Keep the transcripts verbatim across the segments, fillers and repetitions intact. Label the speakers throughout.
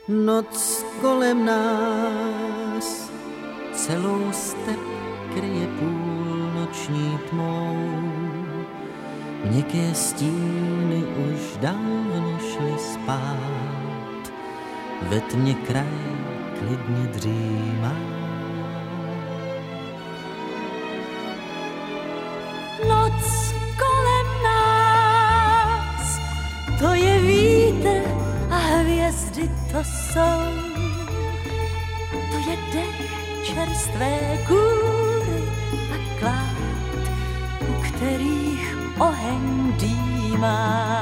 Speaker 1: Noc kolem nás celou step kryje půlnoční tmou. Měkké stíny už dávno šly spát, ve tmě kraj klidně dřímá.
Speaker 2: Noc kolem nás, to je vítr a hvězdy to jsou. To je dech čerstvé kůry a klád, u kterých oheň dýmá.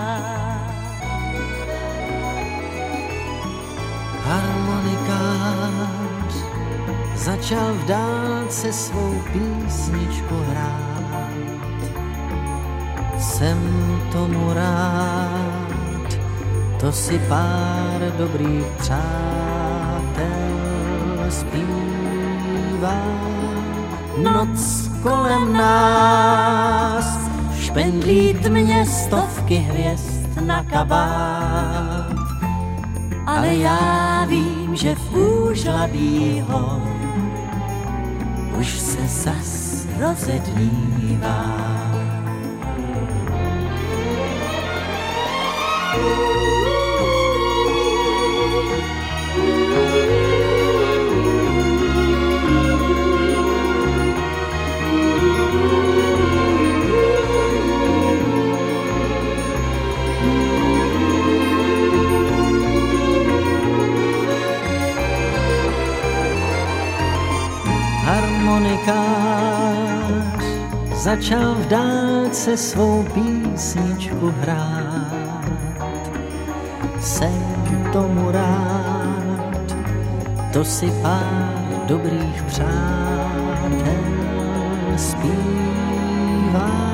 Speaker 1: Harmonikář začal v dálce svou písničku hrát. Jsem tomu rád, to si pár dobrých přátel zpívá. Noc kolem nás špendlí tmě stovky hvězd na kabát. Ale já vím, že v úžlabí hor už se zas rozednívá. Harmonikář začal v dálce svou písničku hrát. Jsem tomu rád, to si pár dobrých přátel zpívá.